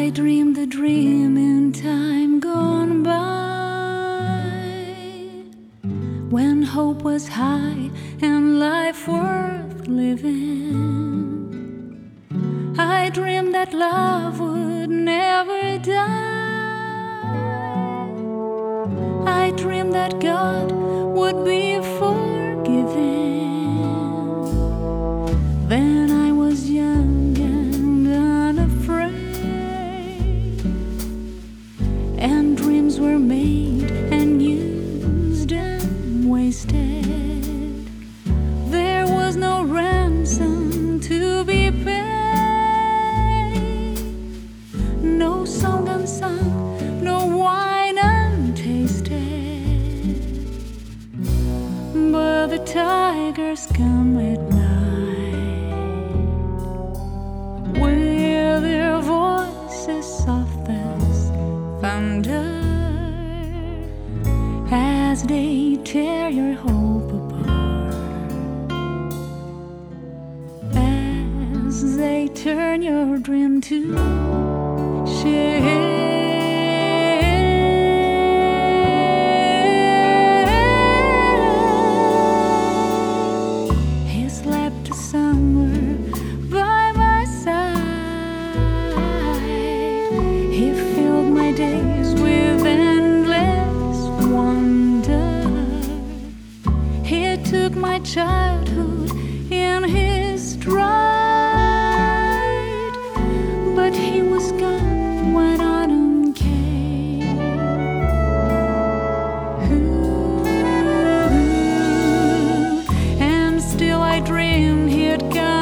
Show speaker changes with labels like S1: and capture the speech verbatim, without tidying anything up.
S1: I dreamed a dream in time gone by, when hope was high and life worth living. I dreamed that love would never die. I dreamed that God would be forgiving. Then I was young and unafraid, and dreams were made and used and wasted. There was no ransom to be paid, no song unsung, no wine untasted. But the tigers come at night, with their voices soft as thunder, as they tear your hope apart, as they turn your dream to shade. He slept somewhere by my side. He filled my days with endless wonder. He took my childhood in his stride, but he was gone when autumn came. Ooh, and still I dreamed he'd come